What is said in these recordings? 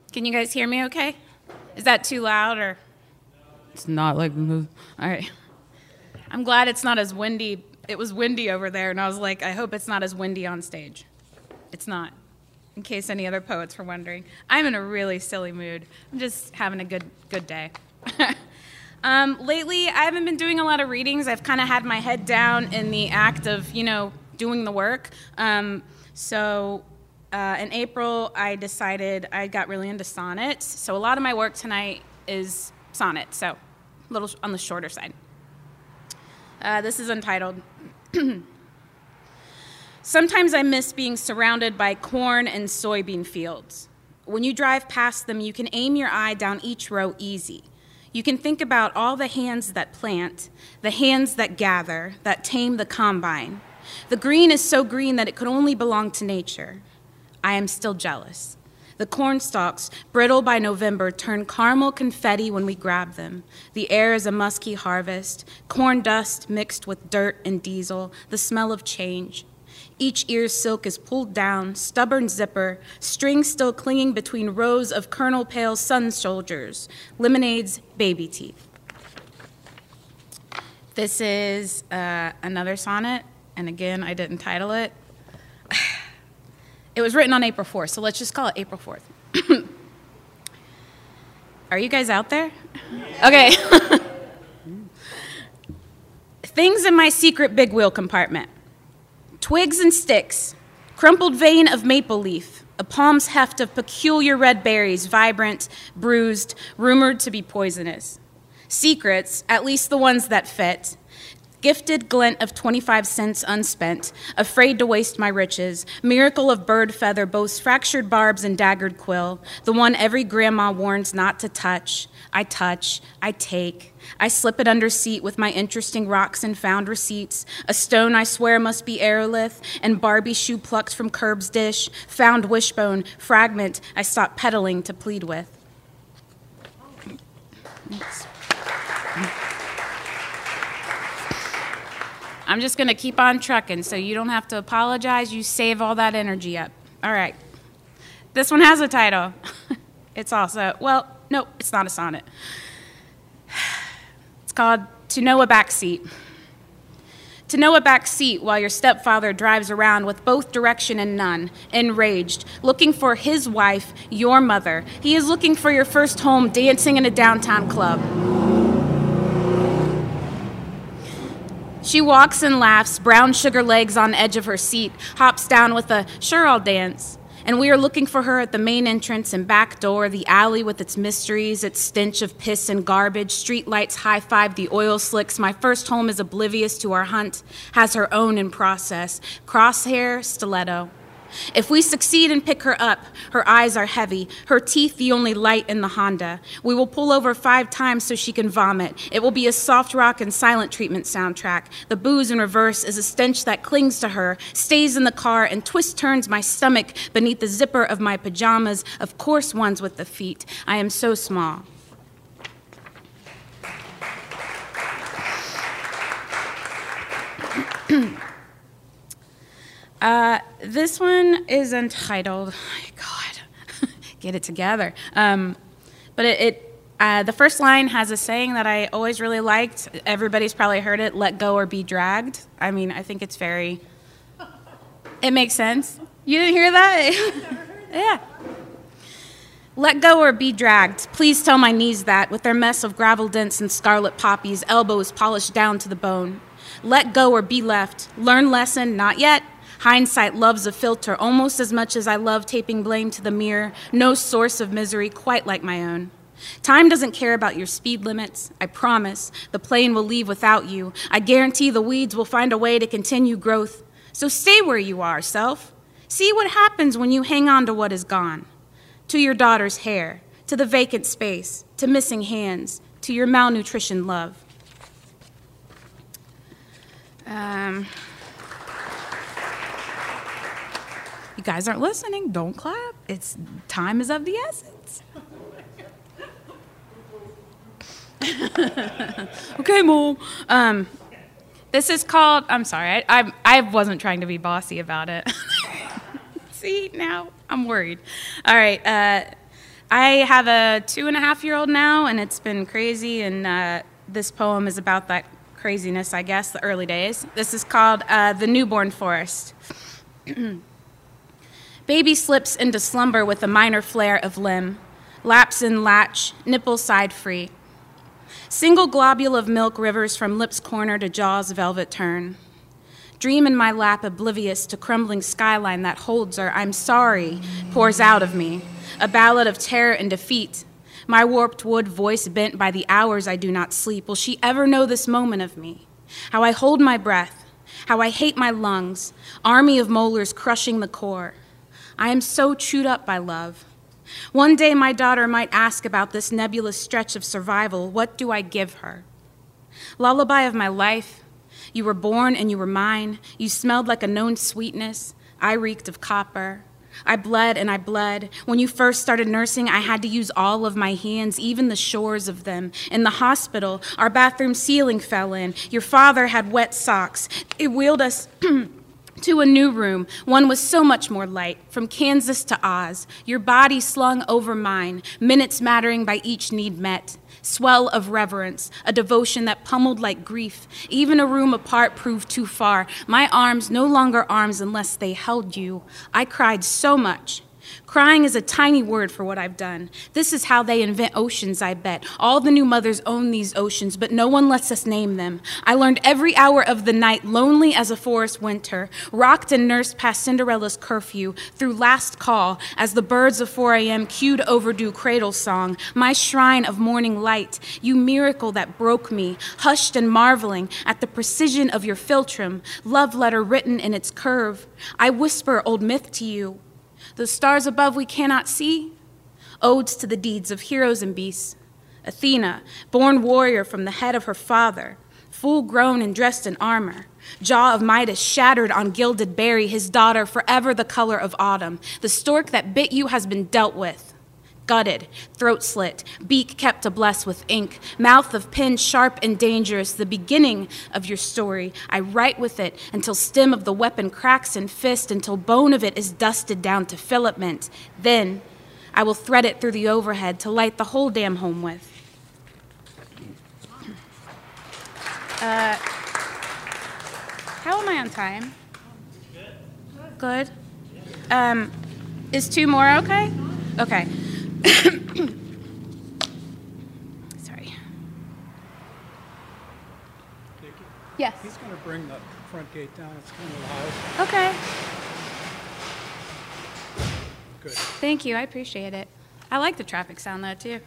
Can you guys hear me okay? Is that too loud or? It's not like, all right. I'm glad it's not as windy. It was windy over there, and I was like, I hope it's not as windy on stage. It's not, in case any other poets were wondering. I'm in a really silly mood. I'm just having a good day. Lately, I haven't been doing a lot of readings. I've kind of had my head down in the act of, doing the work. In April, I decided I got really into sonnets. So a lot of my work tonight is sonnets, so a little on the shorter side. This is entitled, Sometimes I miss being surrounded by corn and soybean fields. When you drive past them, you can aim your eye down each row easy. You can think about all the hands that plant, the hands that gather, that tame the combine. The green is so green that it could only belong to nature. I am still jealous. The corn stalks, brittle by November, turn caramel confetti when we grab them. The air is a musky harvest, corn dust mixed with dirt and diesel, the smell of change. Each ear's silk is pulled down, stubborn zipper, string still clinging between rows of Colonel Pale's sun soldiers, lemonade's baby teeth. This is another sonnet, and again, I didn't title it. It was written on April 4th, so let's just call it April 4th. Are you guys out there? Okay. Things in my secret big wheel compartment. Twigs and sticks, crumpled vein of maple leaf, a palm's heft of peculiar red berries, vibrant, bruised, rumored to be poisonous. Secrets, at least the ones that fit. Gifted glint of 25 cents unspent, afraid to waste my riches, miracle of bird feather boasts fractured barbs and daggered quill, the one every grandma warns not to touch, I take, I slip it under seat with my interesting rocks and found receipts, a stone I swear must be aerolith, and Barbie shoe plucked from Curb's dish, found wishbone, fragment I stop peddling to plead with. Thanks. I'm just going to keep on trucking, so you don't have to apologize. You save all that energy up. All right. This one has a title. It's also, well, no, it's not a sonnet. It's called To Know a Back Seat. To know a back seat while your stepfather drives around with both direction and none, enraged, looking for his wife, your mother. He is looking for your first home dancing in a downtown club. She walks and laughs, brown sugar legs on edge of her seat, hops down with a, sure, I'll dance. And we are looking for her at the main entrance and back door, the alley with its mysteries, its stench of piss and garbage, street lights high-five the oil slicks. My first home is oblivious to our hunt, has her own in process, crosshair, stiletto. If we succeed and pick her up, her eyes are heavy, her teeth the only light in the Honda. We will pull over 5 times so she can vomit. It will be a soft rock and silent treatment soundtrack. The booze in reverse is a stench that clings to her, stays in the car, and twist-turns my stomach beneath the zipper of my pajamas, of course ones with the feet. I am so small. This one is entitled, God, get it together. But the first line has a saying that I always really liked. Everybody's probably heard it, let go or be dragged. I mean, I think it's it makes sense. You didn't hear that? Yeah. Let go or be dragged. Please tell my knees that, with their mess of gravel dents and scarlet poppies, elbows polished down to the bone. Let go or be left. Learn lesson, not yet. Hindsight loves a filter almost as much as I love taping blame to the mirror. No source of misery quite like my own. Time doesn't care about your speed limits. I promise the plane will leave without you. I guarantee the weeds will find a way to continue growth. So stay where you are, self. See what happens when you hang on to what is gone. To your daughter's hair, to the vacant space, to missing hands, to your malnutrition love. You guys aren't listening. Don't clap. Time is of the essence. Okay, Mom. This is called, I'm sorry, I wasn't trying to be bossy about it. See, now I'm worried. All right, I have a 2.5-year-old now, and it's been crazy, and this poem is about that craziness, I guess, the early days. This is called The Newborn Forest. Baby slips into slumber with a minor flare of limb, laps in latch, nipple side free. Single globule of milk rivers from lips corner to jaw's velvet turn. Dream in my lap, oblivious to crumbling skyline that holds her, I'm sorry, pours out of me, a ballad of terror and defeat. My warped wood voice bent by the hours I do not sleep. Will she ever know this moment of me? How I hold my breath, how I hate my lungs, army of molars crushing the core. I am so chewed up by love. One day my daughter might ask about this nebulous stretch of survival. What do I give her? Lullaby of my life. You were born and you were mine. You smelled like a known sweetness. I reeked of copper. I bled and I bled. When you first started nursing, I had to use all of my hands, even the shores of them. In the hospital, our bathroom ceiling fell in. Your father had wet socks. It wheeled us to a new room. One was so much more light, from Kansas to Oz. Your body slung over mine, minutes mattering by each need met. Swell of reverence, a devotion that pummeled like grief. Even a room apart proved too far. My arms no longer arms unless they held you. I cried so much. Crying is a tiny word for what I've done. This is how they invent oceans, I bet. All the new mothers own these oceans, but no one lets us name them. I learned every hour of the night, lonely as a forest winter, rocked and nursed past Cinderella's curfew, through last call, as the birds of 4 a.m. cued overdue cradle song. My shrine of morning light, you miracle that broke me, hushed and marveling at the precision of your philtrum, love letter written in its curve. I whisper old myth to you. The stars above we cannot see, odes to the deeds of heroes and beasts. Athena, born warrior from the head of her father, full grown and dressed in armor. Jaw of Midas shattered on gilded berry, his daughter forever the color of autumn. The stork that bit you has been dealt with. Gutted, throat slit, beak kept to bless with ink, mouth of pen sharp and dangerous, the beginning of your story. I write with it until stem of the weapon cracks in fist, until bone of it is dusted down to filament. Then I will thread it through the overhead to light the whole damn home with. How am I on time? Good. Is 2 more okay? Okay. Sorry. Yes. He's going to bring the front gate down. It's kind of loud. Okay. Good. Thank you. I appreciate it. I like the traffic sound though too.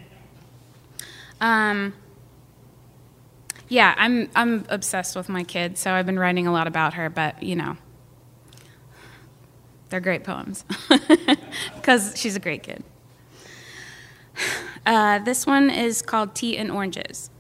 Yeah, I'm obsessed with my kid, so I've been writing a lot about her, but you know, they're great poems because she's a great kid. This one is called Tea and Oranges.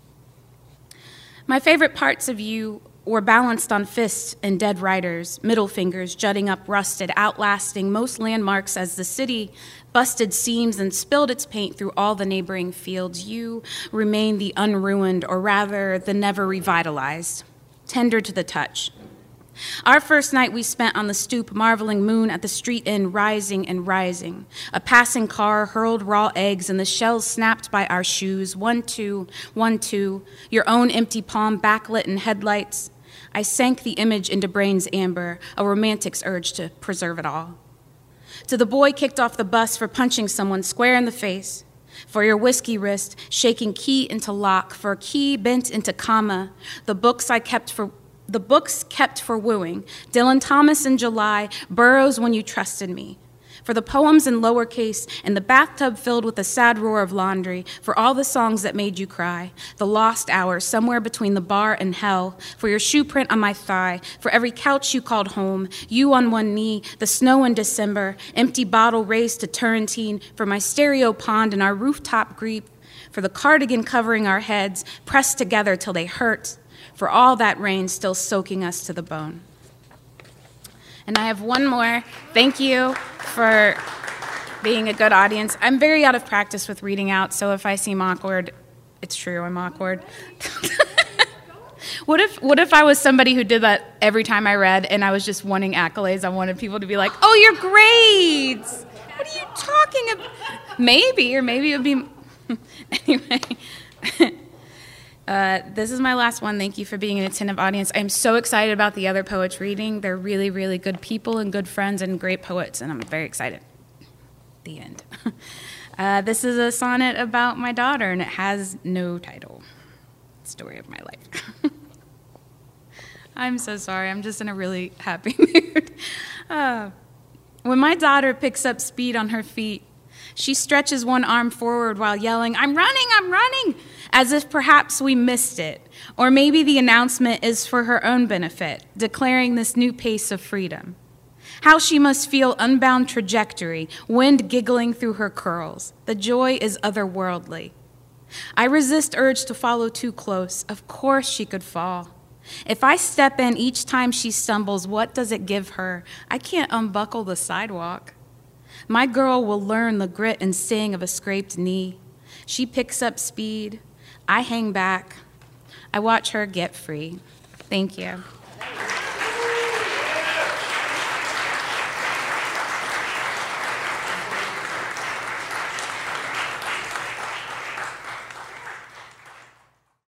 My favorite parts of you were balanced on fists and dead riders, middle fingers jutting up rusted, outlasting most landmarks as the city busted seams and spilled its paint through all the neighboring fields. You remain the unruined, or rather the never revitalized, tender to the touch. Our first night we spent on the stoop, marveling moon at the street inn, rising and rising. A passing car hurled raw eggs, and the shells snapped by our shoes. 1, 2, 1, 2. Your own empty palm backlit in headlights. I sank the image into brain's amber, a romantic's urge to preserve it all. To the boy kicked off the bus for punching someone square in the face. For your whiskey wrist, shaking key into lock. For a key bent into comma. The books kept for wooing. Dylan Thomas in July, Burroughs when you trusted me. For the poems in lowercase and the bathtub filled with a sad roar of laundry. For all the songs that made you cry. The lost hours somewhere between the bar and hell. For your shoe print on my thigh. For every couch you called home. You on one knee. The snow in December. Empty bottle raised to Turrentine. For my stereo pond and our rooftop grief. For the cardigan covering our heads. Pressed together till they hurt. For all that rain still soaking us to the bone. And I have one more. Thank you for being a good audience. I'm very out of practice with reading out, so if I seem awkward, it's true, I'm awkward. What if I was somebody who did that every time I read and I was just wanting accolades? I wanted people to be like, oh, your grades! What are you talking about? Maybe, or maybe it would be, anyway. This is my last one. Thank you for being an attentive audience. I'm so excited about the other poets reading. They're really, really good people and good friends and great poets, and I'm very excited. The end. This is a sonnet about my daughter, and it has no title. Story of my life. I'm so sorry. I'm just in a really happy mood. When my daughter picks up speed on her feet, she stretches one arm forward while yelling, "I'm running," as if perhaps we missed it. Or maybe the announcement is for her own benefit, declaring this new pace of freedom. How she must feel unbound trajectory, wind giggling through her curls. The joy is otherworldly. I resist urge to follow too close. Of course she could fall. If I step in each time she stumbles, what does it give her? I can't unbuckle the sidewalk. My girl will learn the grit and sting of a scraped knee. She picks up speed. I hang back. I watch her get free. Thank you.